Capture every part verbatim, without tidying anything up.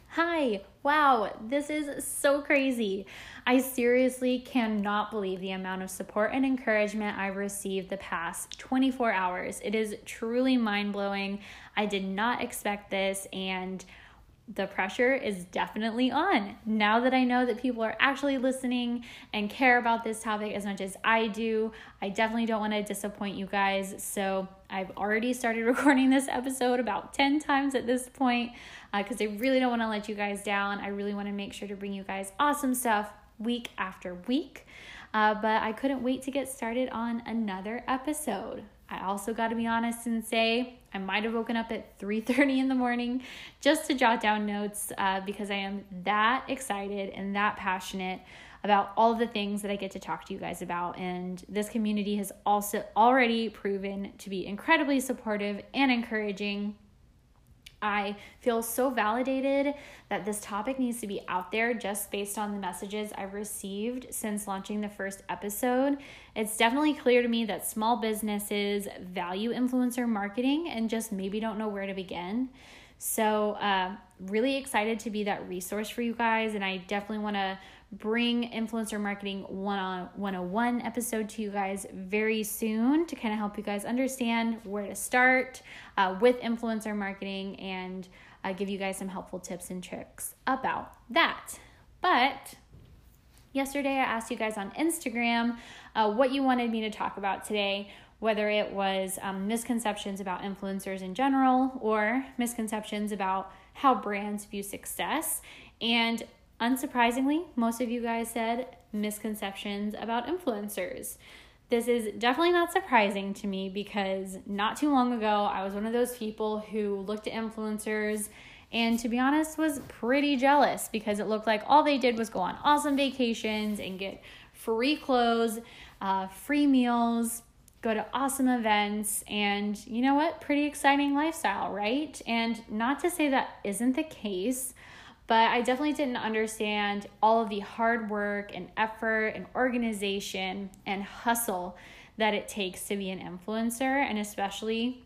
Hi, wow, this is so crazy. I seriously cannot believe the amount of support and encouragement I've received the past twenty-four hours. It is truly mind-blowing. I did not expect this, and the pressure is definitely on. Now that I know that people are actually listening and care about this topic as much as I do, I definitely don't want to disappoint you guys. So I've already started recording this episode about ten times at this point because uh, I really don't want to let you guys down. I really want to make sure to bring you guys awesome stuff week after week. Uh, but I couldn't wait to get started on another episode. I also got to be honest and say I might have woken up at three thirty in the morning just to jot down notes uh, because I am that excited and that passionate about all of the things that I get to talk to you guys about. And this community has also already proven to be incredibly supportive and encouraging. I feel so validated that this topic needs to be out there just based on the messages I've received since launching the first episode. It's definitely clear to me that small businesses value influencer marketing and just maybe don't know where to begin. So uh, really excited to be that resource for you guys. And I definitely want to bring influencer marketing one oh one episode to you guys very soon to kind of help you guys understand where to start uh, with influencer marketing and uh, give you guys some helpful tips and tricks about that. But yesterday I asked you guys on Instagram uh, what you wanted me to talk about today, whether it was um, misconceptions about influencers in general or misconceptions about how brands view success. And unsurprisingly, most of you guys said misconceptions about influencers. This is definitely not surprising to me because not too long ago, I was one of those people who looked at influencers and, to be honest, was pretty jealous because it looked like all they did was go on awesome vacations and get free clothes, uh, free meals, go to awesome events, and you know what? Pretty exciting lifestyle, right? And not to say that isn't the case, but I definitely didn't understand all of the hard work and effort and organization and hustle that it takes to be an influencer. And especially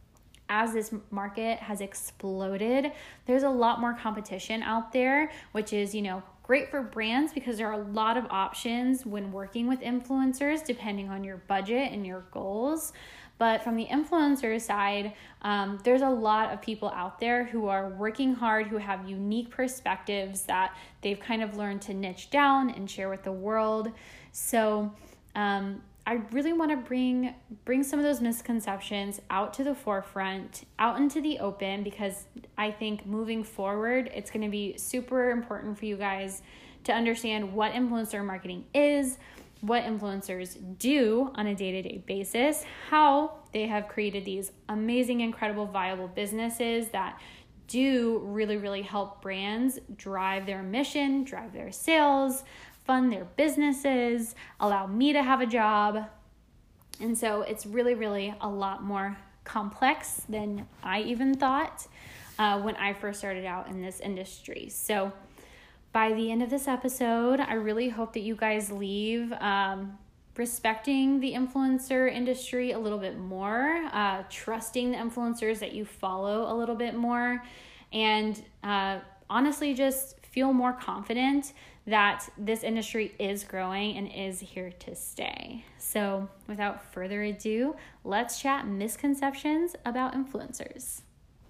as this market has exploded, there's a lot more competition out there, which is, you know, great for brands because there are a lot of options when working with influencers depending on your budget and your goals. But from the influencer side, um, there's a lot of people out there who are working hard, who have unique perspectives that they've kind of learned to niche down and share with the world. So um, I really want to bring bring some of those misconceptions out to the forefront, out into the open, because I think moving forward, it's going to be super important for you guys to understand what influencer marketing is, what influencers do on a day-to-day basis, how they have created these amazing, incredible, viable businesses that do really, really help brands drive their mission, drive their sales, fund their businesses, allow me to have a job. And so it's really, really a lot more complex than I even thought uh, when I first started out in this industry. So by the end of this episode, I really hope that you guys leave um, respecting the influencer industry a little bit more, uh, trusting the influencers that you follow a little bit more, and uh, honestly just feel more confident that this industry is growing and is here to stay. So without further ado, let's chat misconceptions about influencers.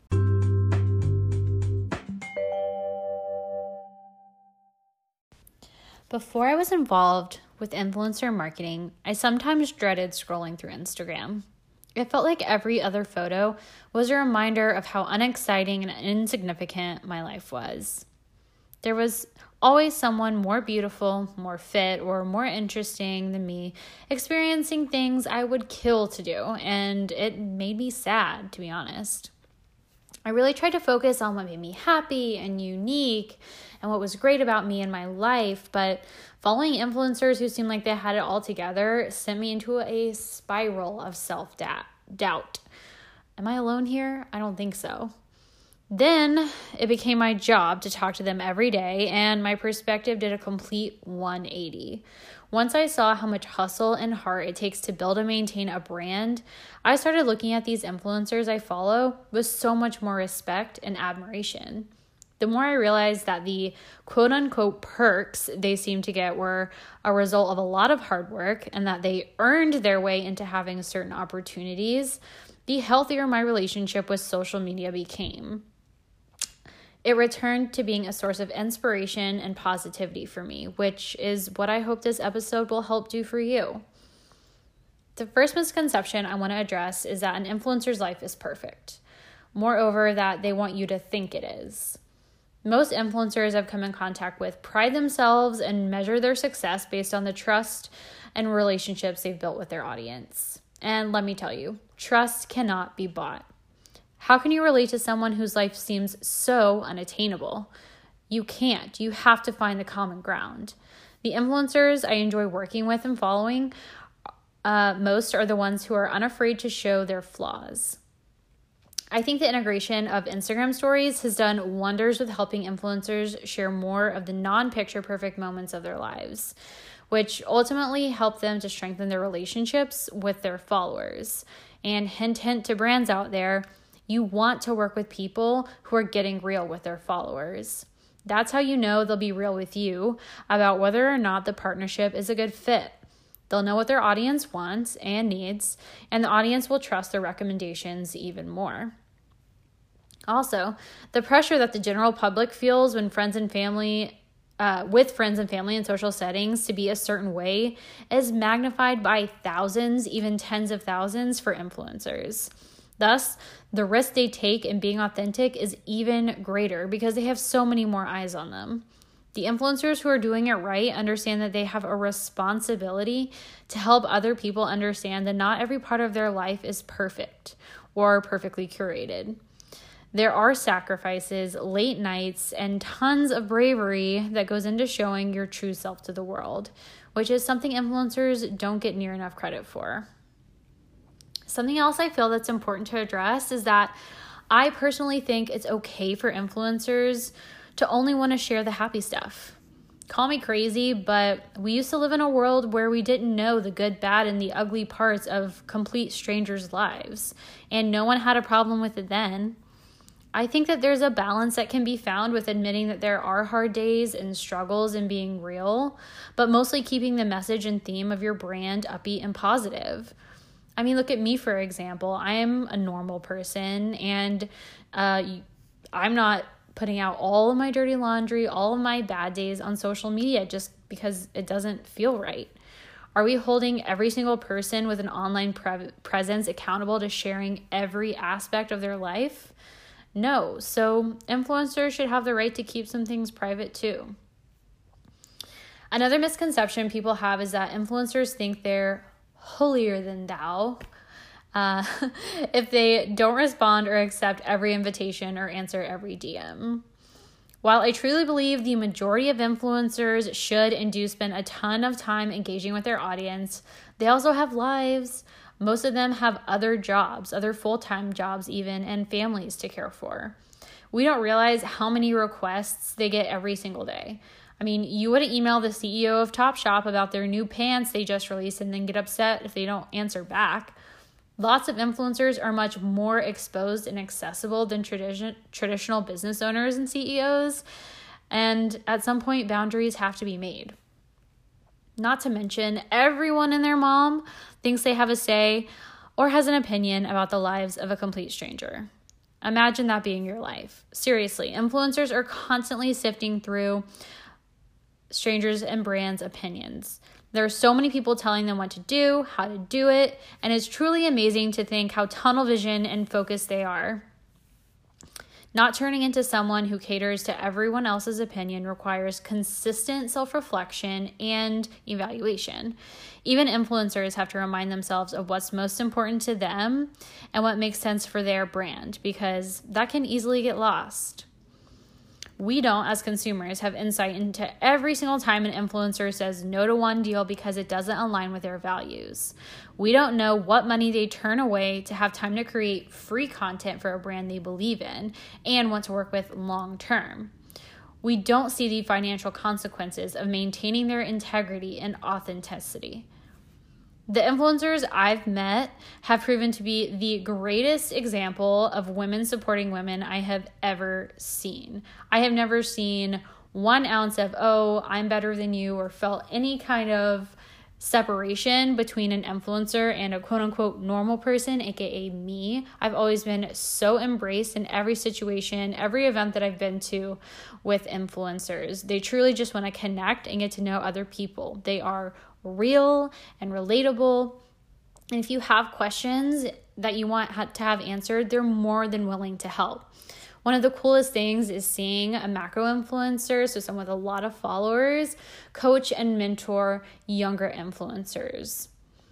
Before I was involved with influencer marketing, I sometimes dreaded scrolling through Instagram. It felt like every other photo was a reminder of how unexciting and insignificant my life was. There was always someone more beautiful, more fit, or more interesting than me experiencing things I would kill to do, and it made me sad, to be honest. I really tried to focus on what made me happy and unique and what was great about me and my life, but following influencers who seemed like they had it all together sent me into a spiral of self-doubt. Am I alone here? I don't think so. Then it became my job to talk to them every day, and my perspective did a complete one eighty. Once I saw how much hustle and heart it takes to build and maintain a brand, I started looking at these influencers I follow with so much more respect and admiration. The more I realized that the quote unquote perks they seemed to get were a result of a lot of hard work and that they earned their way into having certain opportunities, the healthier my relationship with social media became. It returned to being a source of inspiration and positivity for me, which is what I hope this episode will help do for you. The first misconception I want to address is that an influencer's life is perfect. Moreover, that they want you to think it is. Most influencers I've come in contact with pride themselves and measure their success based on the trust and relationships they've built with their audience. And let me tell you, trust cannot be bought. How can you relate to someone whose life seems so unattainable? You can't. You have to find the common ground. The influencers I enjoy working with and following uh, most are the ones who are unafraid to show their flaws. I think the integration of Instagram stories has done wonders with helping influencers share more of the non-picture perfect moments of their lives, which ultimately help them to strengthen their relationships with their followers. And hint, hint to brands out there, you want to work with people who are getting real with their followers. That's how you know they'll be real with you about whether or not the partnership is a good fit. They'll know what their audience wants and needs, and the audience will trust their recommendations even more. Also, the pressure that the general public feels when friends and family, uh, with friends and family in social settings to be a certain way is magnified by thousands, even tens of thousands for influencers. Thus, the risk they take in being authentic is even greater because they have so many more eyes on them. The influencers who are doing it right understand that they have a responsibility to help other people understand that not every part of their life is perfect or perfectly curated. There are sacrifices, late nights, and tons of bravery that goes into showing your true self to the world, which is something influencers don't get near enough credit for. Something else I feel that's important to address is that I personally think it's okay for influencers to only want to share the happy stuff. Call me crazy, but we used to live in a world where we didn't know the good, bad, and the ugly parts of complete strangers' lives, and no one had a problem with it then. I think that there's a balance that can be found with admitting that there are hard days and struggles and being real, but mostly keeping the message and theme of your brand upbeat and positive. I mean, look at me, for example. I am a normal person, and uh, I'm not putting out all of my dirty laundry, all of my bad days on social media just because it doesn't feel right. Are we holding every single person with an online pre- presence accountable to sharing every aspect of their life? No. So influencers should have the right to keep some things private too. Another misconception people have is that influencers think they're holier than thou Uh, if they don't respond or accept every invitation or answer every D M. While I truly believe the majority of influencers should and do spend a ton of time engaging with their audience, they also have lives. Most of them have other jobs, other full-time jobs even, and families to care for. We don't realize how many requests they get every single day. I mean, you wouldn't email the C E O of Topshop about their new pants they just released and then get upset if they don't answer back. Lots of influencers are much more exposed and accessible than tradition, traditional business owners and C E Os, and at some point, boundaries have to be made. Not to mention, everyone and their mom thinks they have a say or has an opinion about the lives of a complete stranger. Imagine that being your life. Seriously, influencers are constantly sifting through strangers and brands' opinions. There are so many people telling them what to do, how to do it, and it's truly amazing to think how tunnel vision and focused they are. Not turning into someone who caters to everyone else's opinion requires consistent self-reflection and evaluation. Even influencers have to remind themselves of what's most important to them and what makes sense for their brand, because that can easily get lost. We don't, as consumers, have insight into every single time an influencer says no to one deal because it doesn't align with their values. We don't know what money they turn away to have time to create free content for a brand they believe in and want to work with long term. We don't see the financial consequences of maintaining their integrity and authenticity. The influencers I've met have proven to be the greatest example of women supporting women I have ever seen. I have never seen one ounce of, oh, I'm better than you, or felt any kind of separation between an influencer and a quote unquote normal person, aka me. I've always been so embraced in every situation, every event that I've been to with influencers. They truly just want to connect and get to know other people. They are real and relatable. And if you have questions that you want to have answered, they're more than willing to help. One of the coolest things is seeing a macro influencer, so someone with a lot of followers, coach and mentor younger influencers.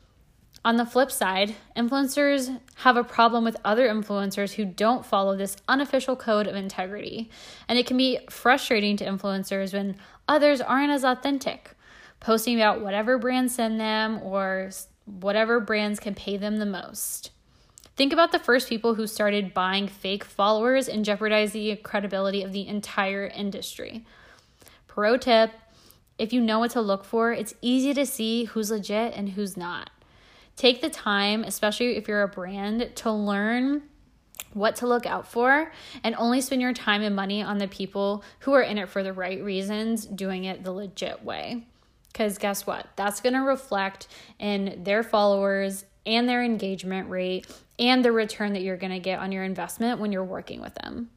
On the flip side, influencers have a problem with other influencers who don't follow this unofficial code of integrity. And it can be frustrating to influencers when others aren't as authentic, posting about whatever brands send them or whatever brands can pay them the most. Think about the first people who started buying fake followers and jeopardized the credibility of the entire industry. Pro tip, if you know what to look for, it's easy to see who's legit and who's not. Take the time, especially if you're a brand, to learn what to look out for and only spend your time and money on the people who are in it for the right reasons, doing it the legit way. Because guess what? That's going to reflect in their followers and their engagement rate and the return that you're going to get on your investment when you're working with them.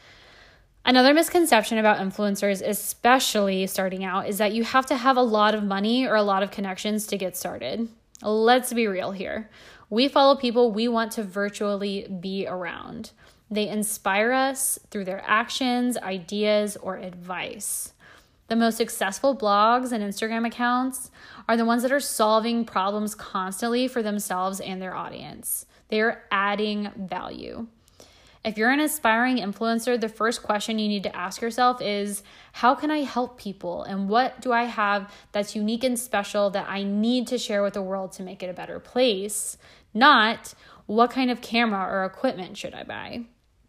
Another misconception about influencers, especially starting out, is that you have to have a lot of money or a lot of connections to get started. Let's be real here. We follow people we want to virtually be around. They inspire us through their actions, ideas, or advice. The most successful blogs and Instagram accounts are the ones that are solving problems constantly for themselves and their audience. They are adding value. If you're an aspiring influencer, the first question you need to ask yourself is, how can I help people? And what do I have that's unique and special that I need to share with the world to make it a better place? Not, what kind of camera or equipment should I buy?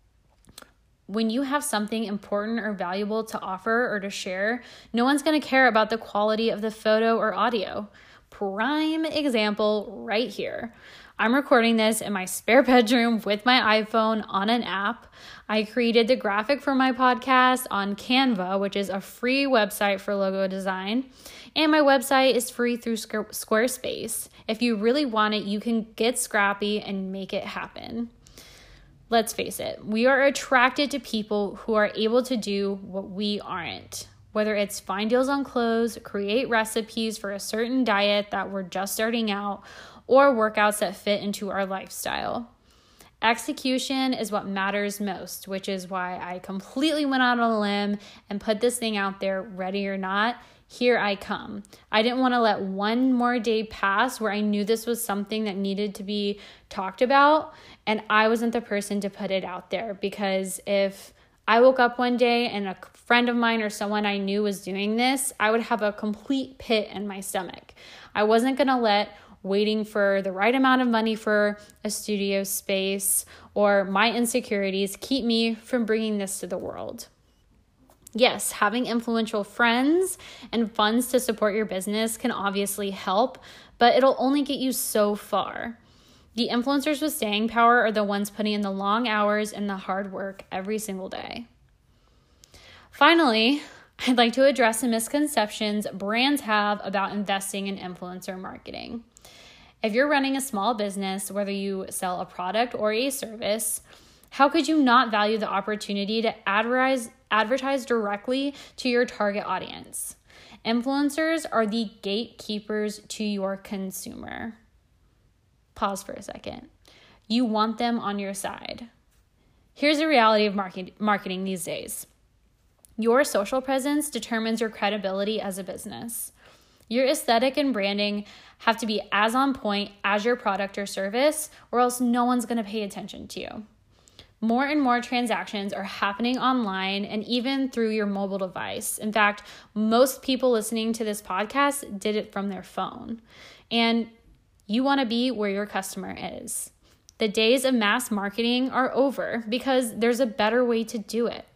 When you have something important or valuable to offer or to share, no one's going to care about the quality of the photo or audio. Prime example right here. I'm recording this in my spare bedroom with my iPhone on an app. I created the graphic for my podcast on Canva, which is a free website for logo design. And my website is free through Squarespace. If you really want it, you can get scrappy and make it happen. Let's face it, we are attracted to people who are able to do what we aren't. Whether it's find deals on clothes, create recipes for a certain diet that we're just starting out, or workouts that fit into our lifestyle. Execution is what matters most, which is why I completely went out on a limb and put this thing out there, ready or not. Here I come. I didn't want to let one more day pass where I knew this was something that needed to be talked about, and I wasn't the person to put it out there, because if I woke up one day and a friend of mine or someone I knew was doing this, I would have a complete pit in my stomach. I wasn't going to let waiting for the right amount of money for a studio space or my insecurities keep me from bringing this to the world. Yes, having influential friends and funds to support your business can obviously help, but it'll only get you so far. The influencers with staying power are the ones putting in the long hours and the hard work every single day. Finally, I'd like to address the misconceptions brands have about investing in influencer marketing. If you're running a small business, whether you sell a product or a service, how could you not value the opportunity to advertise, advertise directly to your target audience? Influencers are the gatekeepers to your consumer. Pause for a second. You want them on your side. Here's the reality of market, marketing these days. Your social presence determines your credibility as a business. Your aesthetic and branding have to be as on point as your product or service, or else no one's going to pay attention to you. More and more transactions are happening online and even through your mobile device. In fact, most people listening to this podcast did it from their phone. And you want to be where your customer is. The days of mass marketing are over because there's a better way to do it.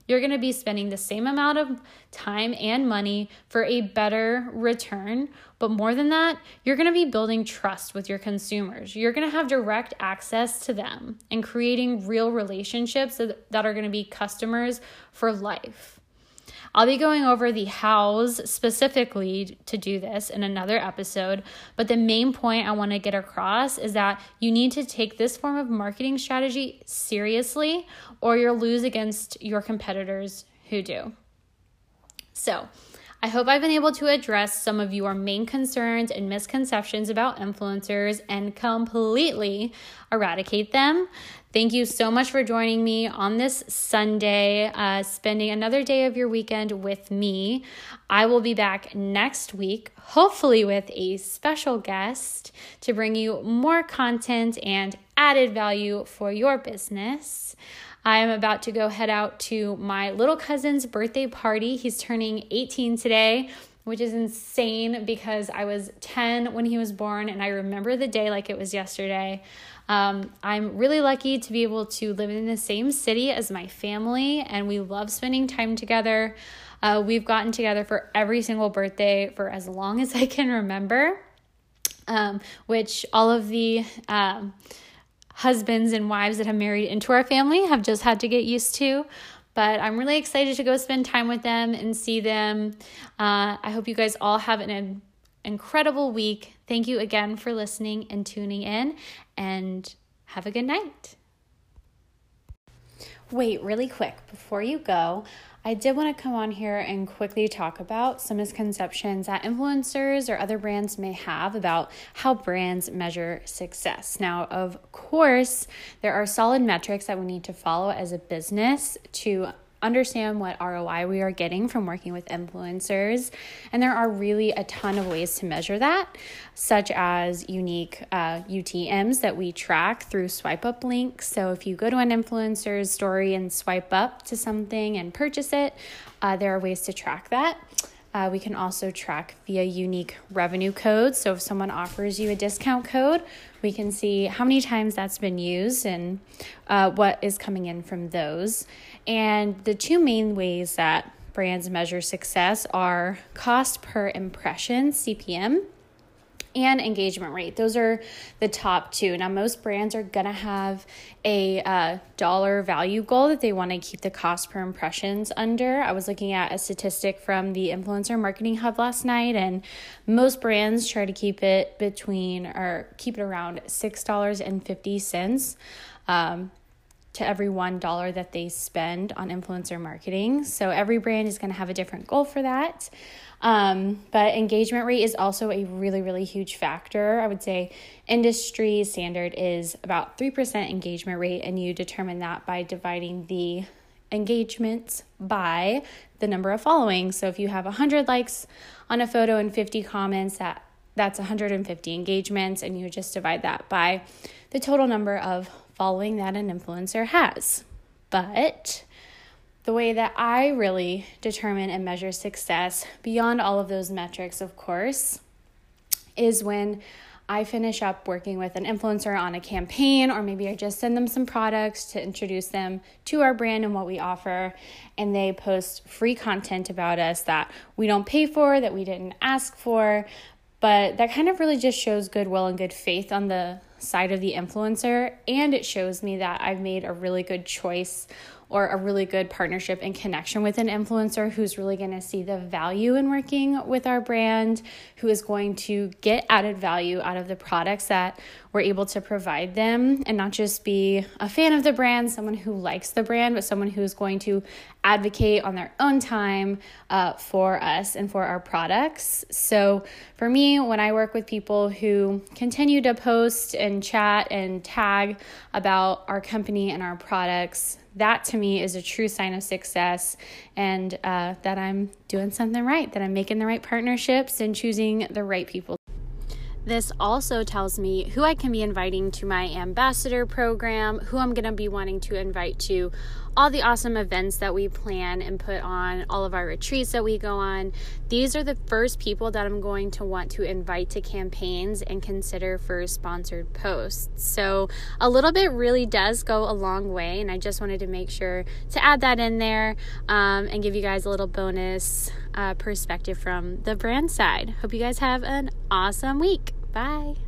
you're going to be spending the same amount of time and money for a better return. But more than that, you're going to be building trust with your consumers. You're going to have direct access to them and creating real relationships that are going to be customers for life. I'll be going over the hows specifically to do this in another episode, but the main point I want to get across is that you need to take this form of marketing strategy seriously, or you'll lose against your competitors who do. So, I hope I've been able to address some of your main concerns and misconceptions about influencers and completely eradicate them. Thank you so much for joining me on this Sunday, uh, spending another day of your weekend with me. I will be back next week, hopefully with a special guest to bring you more content and added value for your business. I am about to go head out to my little cousin's birthday party. He's turning eighteen today, which is insane because I was ten when he was born and I remember the day like it was yesterday. Um, I'm really lucky to be able to live in the same city as my family, and we love spending time together. Uh, we've gotten together for every single birthday for as long as I can remember, um, which all of the um, husbands and wives that have married into our family have just had to get used to. But I'm really excited to go spend time with them and see them. Uh, I hope you guys all have an, an incredible week. Thank you again for listening and tuning in, and have a good night. Wait, really quick, before you go, I did want to come on here and quickly talk about some misconceptions that influencers or other brands may have about how brands measure success. Now, of course, there are solid metrics that we need to follow as a business to understand what R O I we are getting from working with influencers. And there are really a ton of ways to measure that, such as unique uh, U T Ms that we track through swipe up links. So if you go to an influencer's story and swipe up to something and purchase it, uh, there are ways to track that. Uh, we can also track via unique revenue codes. So if someone offers you a discount code, we can see how many times that's been used and uh, what is coming in from those. And the two main ways that brands measure success are cost per impression, C P M, and engagement rate. Those are the top two. Now, most brands are going to have a uh, dollar value goal that they want to keep the cost per impressions under. I was looking at a statistic from the Influencer Marketing Hub last night, and most brands try to keep it between or keep it around six dollars and fifty cents um, to every one dollar that they spend on influencer marketing. So every brand is going to have a different goal for that. Um, but engagement rate is also a really, really huge factor. I would say industry standard is about three percent engagement rate, and you determine that by dividing the engagements by the number of following. So if you have one hundred likes on a photo and fifty comments, that that's one hundred fifty engagements, and you just divide that by the total number of following that an influencer has. But the way that I really determine and measure success, beyond all of those metrics, of course, is when I finish up working with an influencer on a campaign, or maybe I just send them some products to introduce them to our brand and what we offer, and they post free content about us that we don't pay for, that we didn't ask for, but that kind of really just shows goodwill and good faith on the side of the influencer, and it shows me that I've made a really good choice or a really good partnership and connection with an influencer who's really going to see the value in working with our brand, who is going to get added value out of the products that we're able to provide them, and not just be a fan of the brand, someone who likes the brand, but someone who is going to advocate on their own time uh, for us and for our products. So for me, when I work with people who continue to post and chat and tag about our company and our products, that to me is a true sign of success, and uh, that I'm doing something right, that I'm making the right partnerships and choosing the right people. This also tells me who I can be inviting to my ambassador program, who I'm going to be wanting to invite to all the awesome events that we plan and put on, all of our retreats that we go on. These are the first people that I'm going to want to invite to campaigns and consider for sponsored posts. So a little bit really does go a long way, and I just wanted to make sure to add that in there um, and give you guys a little bonus uh, perspective from the brand side. Hope you guys have an awesome week. Bye.